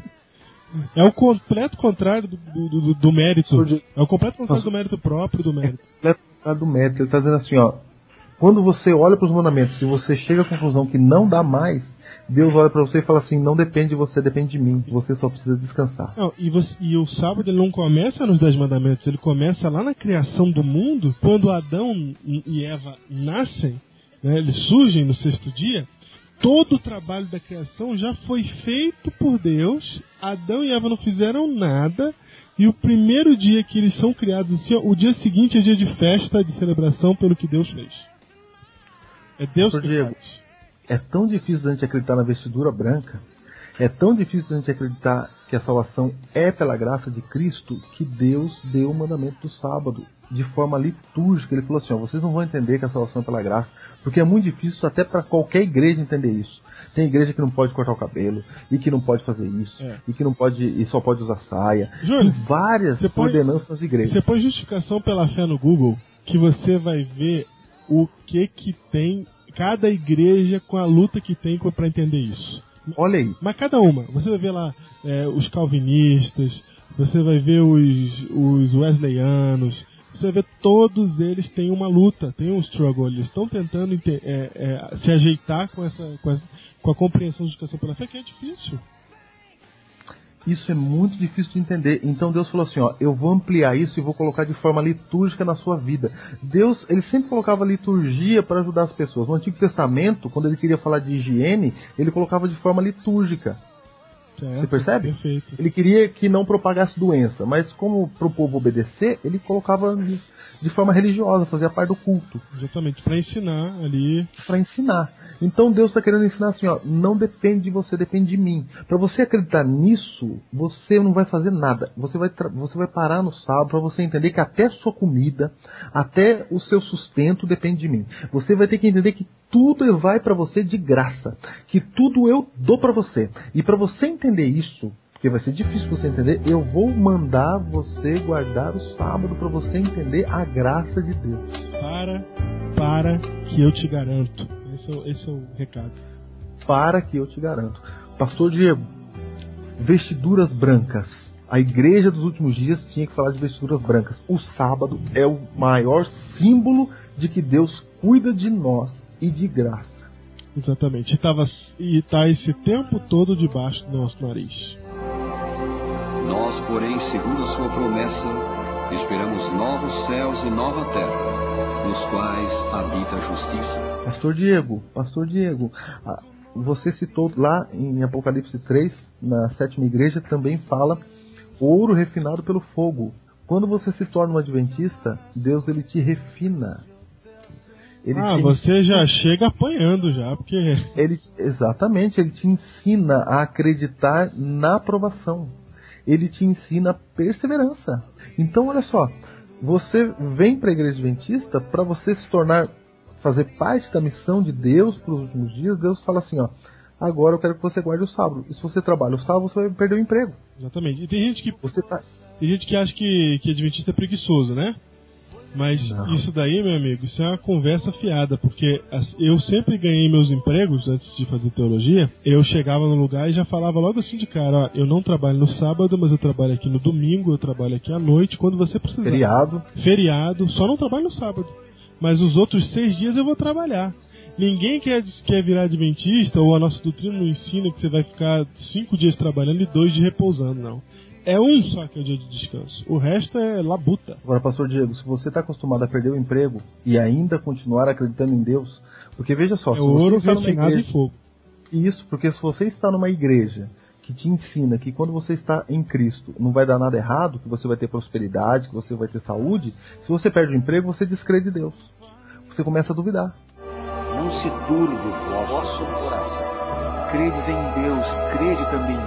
É o completo contrário do, do, do, do mérito. É o completo contrário do mérito próprio do mérito. É o completo contrário do mérito. Ele está dizendo assim, ó. Quando você olha para os mandamentos e você chega à conclusão que não dá mais, Deus olha para você e fala assim, não depende de você, depende de mim. Você só precisa descansar. Não, e, você, e o sábado ele não começa nos Dez Mandamentos, ele começa lá na criação do mundo, quando Adão e Eva nascem, né, eles surgem no sexto dia. Todo o trabalho da criação já foi feito por Deus. Adão e Eva não fizeram nada. E o primeiro dia que eles são criados, assim, o dia seguinte é dia de festa, de celebração pelo que Deus fez. É Deus que Diego, faz. É tão difícil a gente acreditar na vestidura branca. É tão difícil a gente acreditar que a salvação é pela graça de Cristo, que Deus deu o mandamento do sábado de forma litúrgica. Ele falou assim, ó, vocês não vão entender que a salvação é pela graça, porque é muito difícil até para qualquer igreja entender isso. Tem igreja que não pode cortar o cabelo, e que não pode fazer isso, é. e que não pode, e só pode usar saia. Júlio, tem várias ordenanças nas igrejas. Você põe justificação pela fé no Google, que você vai ver o que que tem cada igreja com a luta que tem para entender isso. Olha aí. Mas cada uma. Você vai ver lá é, os calvinistas, você vai ver os, os wesleyanos, você vai ver todos eles têm uma luta, tem um struggle. Eles estão tentando é, é, se ajeitar com, essa, com, essa, com a compreensão de educação pela fé, que é difícil. Isso é muito difícil de entender. Então Deus falou assim, ó, eu vou ampliar isso e vou colocar de forma litúrgica na sua vida. Deus, ele sempre colocava liturgia para ajudar as pessoas. No Antigo Testamento, quando ele queria falar de higiene, ele colocava de forma litúrgica. Certo, você percebe? Perfeito. Ele queria que não propagasse doença, mas como para o povo obedecer, ele colocava de, de forma religiosa, fazia parte do culto. Exatamente, para ensinar ali. Para ensinar. Então Deus está querendo ensinar assim, ó, não depende de você, depende de mim. Para você acreditar nisso, você não vai fazer nada. Você vai, você vai parar no sábado para você entender que até a sua comida, até o seu sustento depende de mim. Você vai ter que entender que tudo vai para você de graça, que tudo eu dou para você. E para você entender isso, porque vai ser difícil você entender, eu vou mandar você guardar o sábado para você entender a graça de Deus. Para, para que eu te garanto. Esse é, esse é o recado. Para que eu te garanto. Pastor Diego, vestiduras brancas. A igreja dos últimos dias tinha que falar de vestiduras brancas. O sábado é o maior símbolo de que Deus cuida de nós e de graça. Exatamente. E está esse tempo todo debaixo do nosso nariz. Nós, porém, segundo a sua promessa, esperamos novos céus e nova terra, nos quais habita a justiça. Pastor Diego, Pastor Diego, você citou lá em Apocalipse três, na sétima igreja, também fala ouro refinado pelo fogo. Quando você se torna um adventista, Deus ele te refina. Ele ah, te você já chega apanhando já, porque... Ele, exatamente, ele te ensina a acreditar na aprovação. Ele te ensina perseverança. Então, olha só, você vem para a igreja adventista para você se tornar, fazer parte da missão de Deus para os últimos dias. Deus fala assim, ó, agora eu quero que você guarde o sábado. E se você trabalha o sábado, você vai perder o emprego. Exatamente. E tem gente que, você tá... tem gente que acha que, que adventista é preguiçoso, né? Mas não. Isso daí, meu amigo, isso é uma conversa fiada, porque eu sempre ganhei meus empregos antes de fazer teologia. Eu chegava no lugar e já falava logo assim de cara, ó, eu não trabalho no sábado, mas eu trabalho aqui no domingo, eu trabalho aqui à noite, quando você precisar. Feriado. Feriado, só não trabalho no sábado. Mas os outros seis dias eu vou trabalhar. Ninguém quer, quer virar adventista, ou a nossa doutrina não ensina que você vai ficar cinco dias trabalhando e dois de repousando, não. É um só que é o dia de descanso. O resto é labuta. Agora, pastor Diego, se você está acostumado a perder o emprego e ainda continuar acreditando em Deus, porque veja só, é se ouro você está refinado igreja, em fogo. Isso, porque se você está numa igreja que te ensina que quando você está em Cristo não vai dar nada errado, que você vai ter prosperidade, que você vai ter saúde, se você perde o emprego, você descrede Deus. Você começa a duvidar. Não se turbe o vosso coração. Credes em Deus, crede também em mim.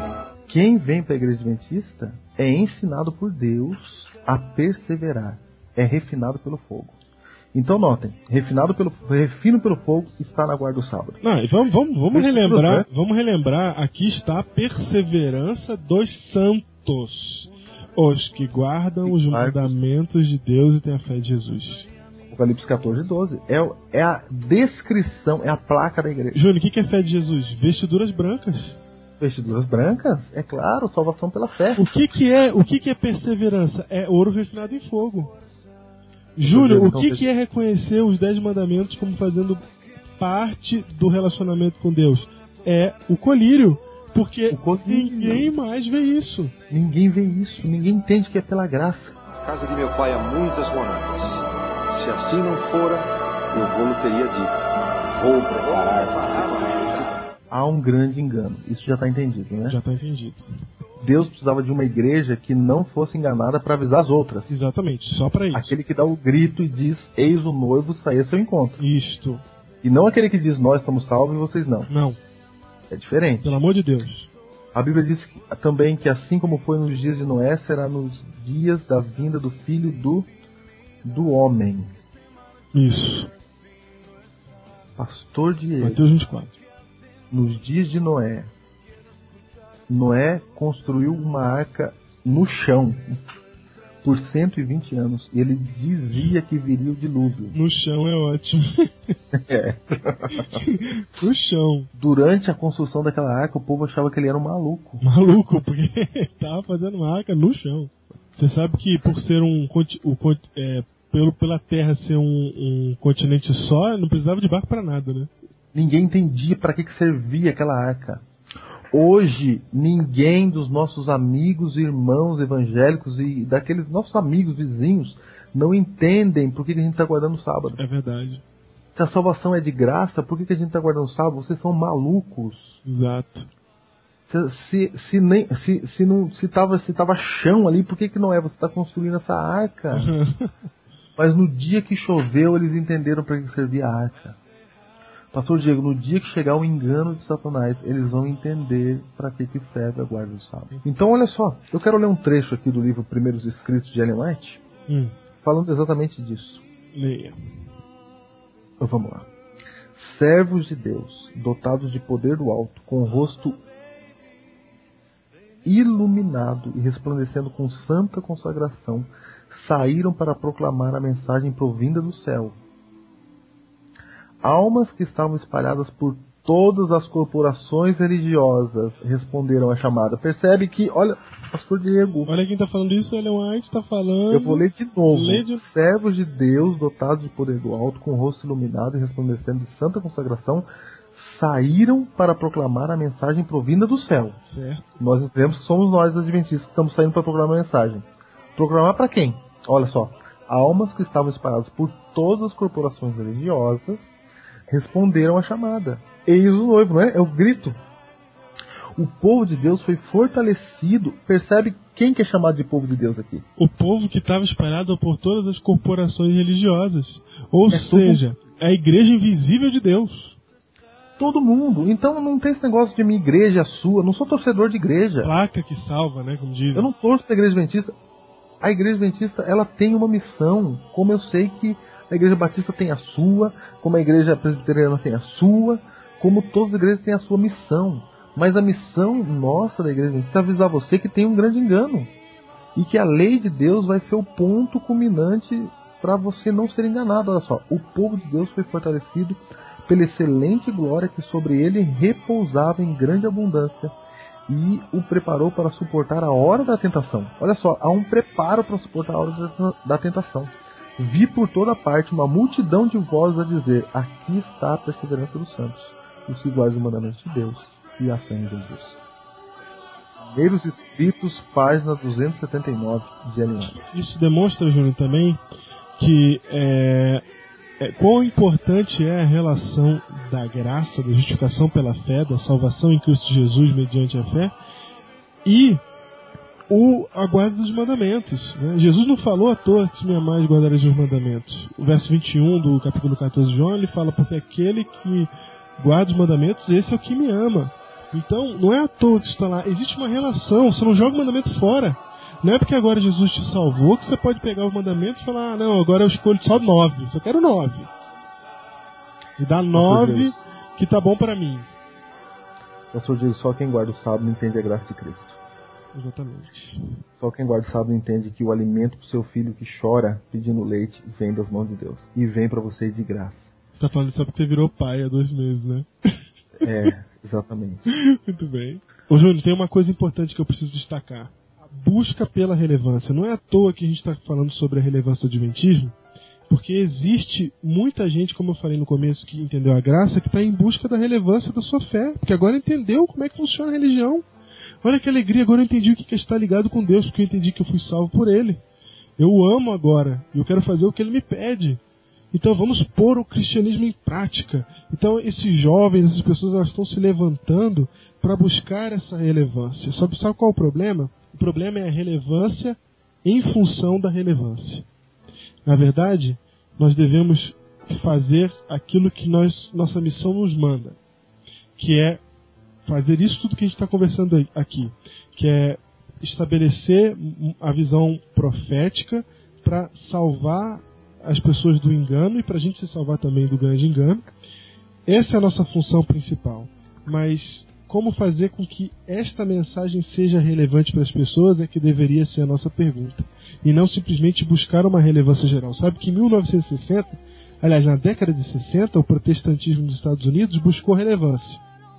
Quem vem para a igreja adventista é ensinado por Deus a perseverar. É refinado pelo fogo. Então notem, refinado pelo, refino pelo fogo está na guarda do sábado. Não, vamos, vamos, vamos relembrar, vamos relembrar, aqui está a perseverança dos santos, os que guardam os mandamentos de Deus e têm a fé de Jesus. Apocalipse catorze, doze. É, é a descrição, é a placa da igreja. Júnior, o que é fé de Jesus? Vestiduras brancas. Vestiduras brancas? É claro, salvação pela fé. O que, que, é, o que, que é perseverança? É ouro refinado em fogo. Júnior, o que, que é reconhecer os dez mandamentos como fazendo parte do relacionamento com Deus? É o colírio. Porque o colírio. Ninguém mais vê isso. Ninguém vê isso. Ninguém entende que é pela graça. A casa de meu pai há muitas moradas. Se assim não fora, eu vou-lhe teria dito. Vou preparar para Há um grande engano. Isso já está entendido, né? Já está entendido. Deus precisava de uma igreja que não fosse enganada para avisar as outras. Exatamente, só para isso. Aquele que dá o grito e diz, eis o noivo, sair ao seu encontro. Isto. E não aquele que diz, nós estamos salvos e vocês não. Não. É diferente. Pelo amor de Deus. A Bíblia diz que, também que assim como foi nos dias de Noé, será nos dias da vinda do Filho do, do Homem. Isso. Pastor Diego. Mateus vinte e quatro. Nos dias de Noé, Noé construiu uma arca no chão por cento e vinte anos. E ele dizia que viria o dilúvio. No chão é ótimo. É. No chão. Durante a construção daquela arca, o povo achava que ele era um maluco. Maluco, porque estava fazendo uma arca no chão. Você sabe que por ser um... O, é, pelo, pela Terra ser um, um continente só, não precisava de barco para nada, né? Ninguém entendia para que, que servia aquela arca. Hoje, ninguém dos nossos amigos e irmãos evangélicos e daqueles nossos amigos vizinhos não entendem por que, que a gente está guardando o sábado. É verdade. Se a salvação é de graça, por que, que a gente está guardando o sábado? Vocês são malucos. Exato. Se, se, se, nem, se, se não se tava, se tava chão ali, por que, que não é? Você está construindo essa arca. Mas no dia que choveu, eles entenderam para que servia a arca. Pastor Diego, no dia que chegar o engano de Satanás, eles vão entender para que, que serve a guarda do sábado. Então, olha só, eu quero ler um trecho aqui do livro Primeiros Escritos de Ellen White, hum. falando exatamente disso. Leia. Então, vamos lá. Servos de Deus, dotados de poder do alto, com o rosto iluminado e resplandecendo com santa consagração, saíram para proclamar a mensagem provinda do céu. Almas que estavam espalhadas por todas as corporações religiosas responderam à chamada. Percebe que, olha, pastor Diego... Olha quem está falando isso, Ellen White está falando... Eu vou ler de novo. Lê de... Servos de Deus, dotados de poder do alto, com o rosto iluminado e resplandecendo de santa consagração, saíram para proclamar a mensagem provinda do céu. Certo. Nós entendemos que somos nós, adventistas, que estamos saindo para proclamar a mensagem. Proclamar para quem? Olha só. Almas que estavam espalhadas por todas as corporações religiosas responderam à chamada. Eis o noivo, não é? É o grito. O povo de Deus foi fortalecido. Percebe quem que é chamado de povo de Deus aqui? O povo que estava espalhado por todas as corporações religiosas. Ou é seja, todo... é a igreja invisível de Deus. Todo mundo. Então não tem esse negócio de minha igreja é sua. Eu não sou torcedor de igreja. Placa que salva, né? Como dizem. Eu não torço para a igreja adventista. A igreja adventista, ela tem uma missão. Como eu sei que a igreja batista tem a sua, como a igreja presbiteriana tem a sua, como todas as igrejas têm a sua missão. Mas a missão nossa da igreja adventista é avisar você que tem um grande engano. E que a lei de Deus vai ser o ponto culminante para você não ser enganado. Olha só, o povo de Deus foi fortalecido pela excelente glória que sobre ele repousava em grande abundância e o preparou para suportar a hora da tentação. Olha só, há um preparo para suportar a hora da tentação. Vi por toda parte uma multidão de vozes a dizer: aqui está a perseverança dos santos, os que guardam os mandamentos de Deus e a fé em Jesus. Primeiros Escritos, página duzentos e setenta e nove de Ellen White. Isso demonstra, Júnior, também que é, é, quão importante é a relação da graça, da justificação pela fé, da salvação em Cristo Jesus mediante a fé e o, a guarda dos mandamentos. Né? Jesus não falou à toa que se me amares guardareis os mandamentos. O verso vinte e um do capítulo catorze de João, ele fala: porque aquele que guarda os mandamentos, esse é o que me ama. Então, não é à toa que isso está lá. Existe uma relação. Você não joga o mandamento fora. Não é porque agora Jesus te salvou que você pode pegar o mandamento e falar, ah, não, agora eu escolho só nove. Só quero nove. E dá nove que tá bom para mim. Pastor Diego, só quem guarda o sábado não entende a graça de Cristo. Exatamente. Só quem guarda o sábado não entende que o alimento pro seu filho que chora pedindo leite vem das mãos de Deus. E vem para você de graça. Tá falando isso só porque você virou pai há dois meses, né? É, exatamente. Muito bem. Ô Júnior, tem uma coisa importante que eu preciso destacar. A busca pela relevância. Não é à toa que a gente está falando sobre a relevância do adventismo, porque existe muita gente, como eu falei no começo, que entendeu a graça, que está em busca da relevância da sua fé, porque agora entendeu como é que funciona a religião. Olha que alegria, agora eu entendi o que é estar ligado com Deus, porque eu entendi que eu fui salvo por Ele. Eu o amo agora, e eu quero fazer o que Ele me pede. Então vamos pôr o cristianismo em prática. Então esses jovens, essas pessoas, elas estão se levantando para buscar essa relevância. Só sabe qual é o problema? O problema é a relevância em função da relevância. Na verdade, nós devemos fazer aquilo que nós, nossa missão nos manda, que é fazer isso tudo que a gente está conversando aqui, que é estabelecer a visão profética para salvar as pessoas do engano e para a gente se salvar também do grande engano. Essa é a nossa função principal. Mas como fazer com que esta mensagem seja relevante para as pessoas é que deveria ser a nossa pergunta. E não simplesmente buscar uma relevância geral. Sabe que em mil novecentos e sessenta, aliás, na década de sessenta, o protestantismo dos Estados Unidos buscou relevância.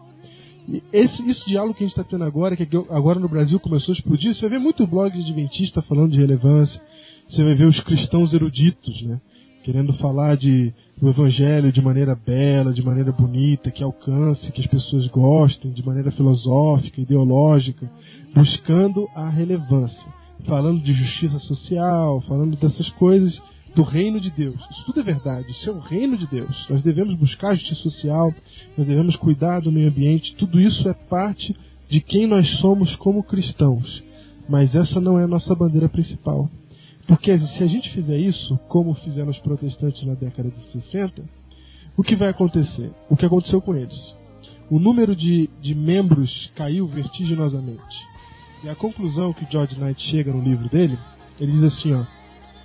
E esse, esse diálogo que a gente está tendo agora, que agora no Brasil começou a explodir, você vai ver muito blog de adventista falando de relevância, você vai ver os cristãos eruditos, né, querendo falar de, do evangelho de maneira bela, de maneira bonita, que alcance, que as pessoas gostem, de maneira filosófica, ideológica, buscando a relevância. Falando de justiça social, falando dessas coisas do reino de Deus. Isso tudo é verdade, isso é o reino de Deus. Nós devemos buscar a justiça social, nós devemos cuidar do meio ambiente, tudo isso é parte de quem nós somos como cristãos. Mas essa não é a nossa bandeira principal. Porque se a gente fizer isso, como fizeram os protestantes na década de sessenta, o que vai acontecer? O que aconteceu com eles? O número de, de membros caiu vertiginosamente. E a conclusão que George Knight chega no livro dele, ele diz assim, ó,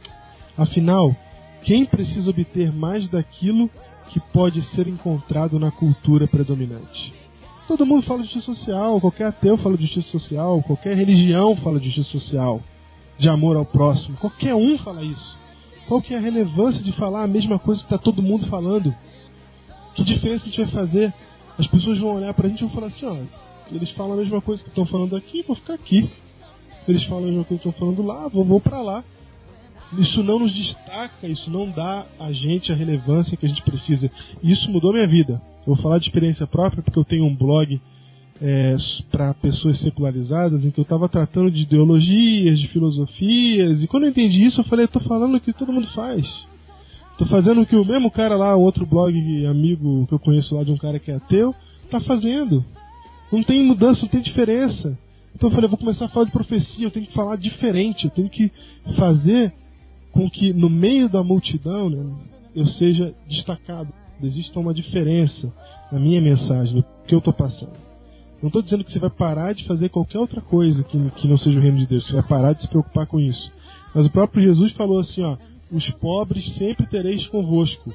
afinal, quem precisa obter mais daquilo que pode ser encontrado na cultura predominante? Todo mundo fala de justiça social, qualquer ateu fala de justiça social, qualquer religião fala de justiça social, de amor ao próximo, qualquer um fala isso. Qual que é a relevância de falar a mesma coisa que está todo mundo falando? Que diferença a gente vai fazer? As pessoas vão olhar pra gente e vão falar assim, ó, eles falam a mesma coisa que estão falando aqui, vou ficar aqui. Eles falam a mesma coisa que estão falando lá, vou, vou para lá. Isso não nos destaca, isso não dá a gente a relevância que a gente precisa. E isso mudou minha vida. Eu vou falar de experiência própria, porque eu tenho um blog é, para pessoas secularizadas, em que eu estava tratando de ideologias, de filosofias, e quando eu entendi isso, eu falei, eu estou falando o que todo mundo faz. Estou fazendo o que o mesmo cara lá, outro blog amigo que eu conheço lá de um cara que é ateu, está fazendo. Não tem mudança, não tem diferença. Então eu falei, eu vou começar a falar de profecia, eu tenho que falar diferente, eu tenho que fazer com que no meio da multidão, né, eu seja destacado. Exista uma diferença na minha mensagem, no que eu estou passando. Não estou dizendo que você vai parar de fazer qualquer outra coisa que, que não seja o reino de Deus, você vai parar de se preocupar com isso. Mas o próprio Jesus falou assim, ó, os pobres sempre tereis convosco.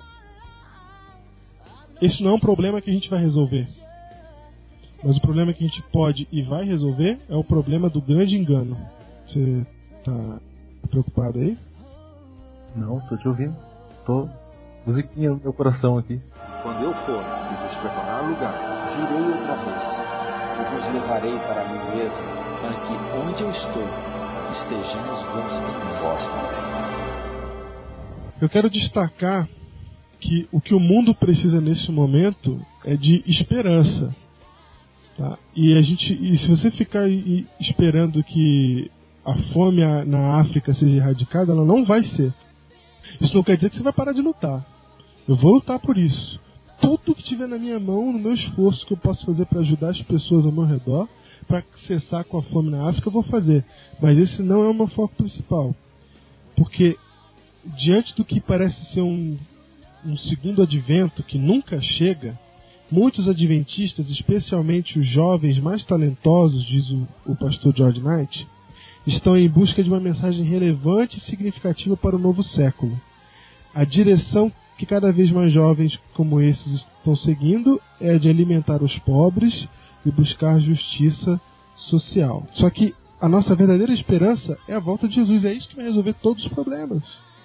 Esse não é um problema que a gente vai resolver. Mas o problema que a gente pode e vai resolver é o problema do grande engano. Você está preocupado aí? Não, estou te ouvindo. Estou musiquinha no meu coração aqui. Quando eu for e vos preparar lugar, virei outra vez e vos levarei para mim mesmo, para que onde eu estou estejais vós também. Vós também. Eu quero destacar que o que o mundo precisa nesse momento é de esperança. Tá? E, a gente, e se você ficar esperando que a fome na África seja erradicada, ela não vai ser. Isso não quer dizer que você vai parar de lutar. Eu vou lutar por isso. Tudo que tiver na minha mão, no meu esforço que eu posso fazer para ajudar as pessoas ao meu redor, para cessar com a fome na África, eu vou fazer. Mas esse não é o meu foco principal. Porque diante do que parece ser um, um segundo advento que nunca chega, muitos adventistas, especialmente os jovens mais talentosos, diz o, o pastor George Knight, estão em busca de uma mensagem relevante e significativa para o novo século. A direção que cada vez mais jovens como esses estão seguindo é de alimentar os pobres e buscar justiça social. Só que a nossa verdadeira esperança é a volta de Jesus. É isso que vai resolver todos os problemas.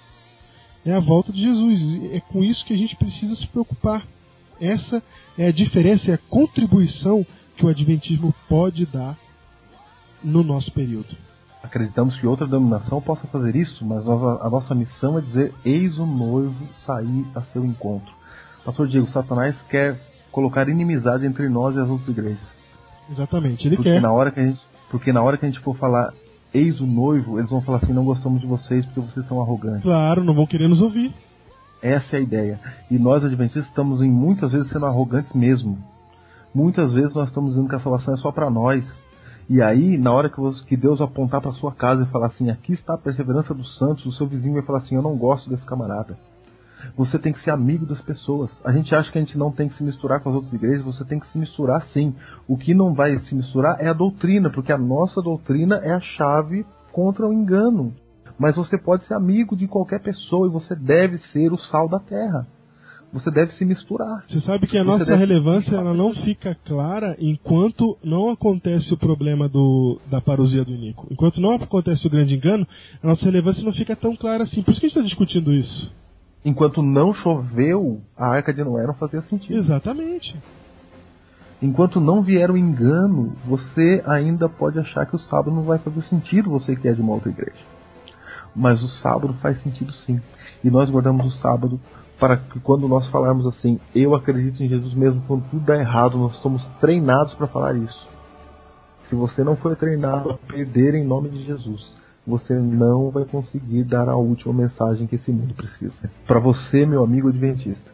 É a volta de Jesus. É com isso que a gente precisa se preocupar. Essa é a diferença, é a contribuição que o Adventismo pode dar no nosso período. Acreditamos que outra denominação possa fazer isso, mas nós, a nossa missão é dizer: eis o noivo sair a seu encontro. Pastor Diego, Satanás quer colocar inimizade entre nós e as outras igrejas. Exatamente, ele porque quer. Na hora que a gente, porque na hora que a gente for falar eis o noivo, eles vão falar assim: não gostamos de vocês porque vocês são arrogantes. Claro, não vão querer nos ouvir. Essa é a ideia. E nós, adventistas, estamos em, muitas vezes sendo arrogantes mesmo. Muitas vezes nós estamos dizendo que a salvação é só para nós. E aí, na hora que, você, que Deus apontar para sua casa e falar assim: aqui está a perseverança dos santos, o seu vizinho vai falar assim: eu não gosto desse camarada. Você tem que ser amigo das pessoas. A gente acha que a gente não tem que se misturar com as outras igrejas. Você tem que se misturar sim. O que não vai se misturar é a doutrina, porque a nossa doutrina é a chave contra o engano. Mas você pode ser amigo de qualquer pessoa e você deve ser o sal da terra. Você deve se misturar. Você sabe que a você nossa deve... relevância ela não fica clara enquanto não acontece o problema do, da parousia do Inico. Enquanto não acontece o grande engano, a nossa relevância não fica tão clara assim. Por isso que a gente está discutindo isso. Enquanto não choveu, a Arca de Noé não fazia sentido. Exatamente. Enquanto não vier o engano, você ainda pode achar que o sábado não vai fazer sentido, você que é de uma outra igreja. Mas o sábado faz sentido sim. E nós guardamos o sábado para que quando nós falarmos assim: eu acredito em Jesus mesmo quando tudo dá errado, nós somos treinados para falar isso. Se você não for treinado a perder em nome de Jesus, você não vai conseguir dar a última mensagem que esse mundo precisa. Para você, meu amigo adventista,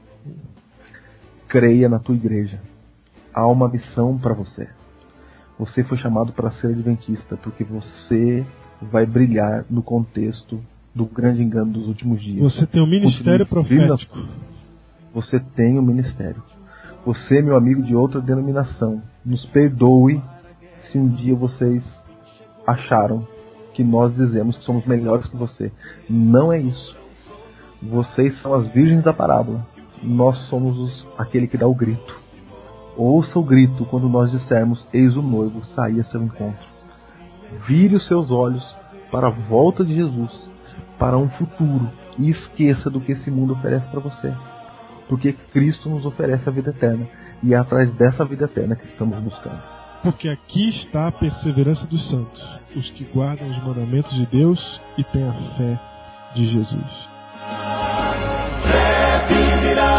creia na tua igreja. Há uma missão para você. Você foi chamado para ser adventista porque você vai brilhar no contexto do grande engano dos últimos dias. Você tem um ministério profético. Você tem um ministério. Você, meu amigo de outra denominação, nos perdoe se um dia vocês acharam que nós dizemos que somos melhores que você. Não é isso. Vocês são as virgens da parábola. Nós somos os, aquele que dá o grito. Ouça o grito quando nós dissermos: eis o noivo sair a seu encontro. Vire os seus olhos para a volta de Jesus, para um futuro, e esqueça do que esse mundo oferece para você. Porque Cristo nos oferece a vida eterna, e é atrás dessa vida eterna que estamos buscando. Porque aqui está a perseverança dos santos, os que guardam os mandamentos de Deus e têm a fé de Jesus.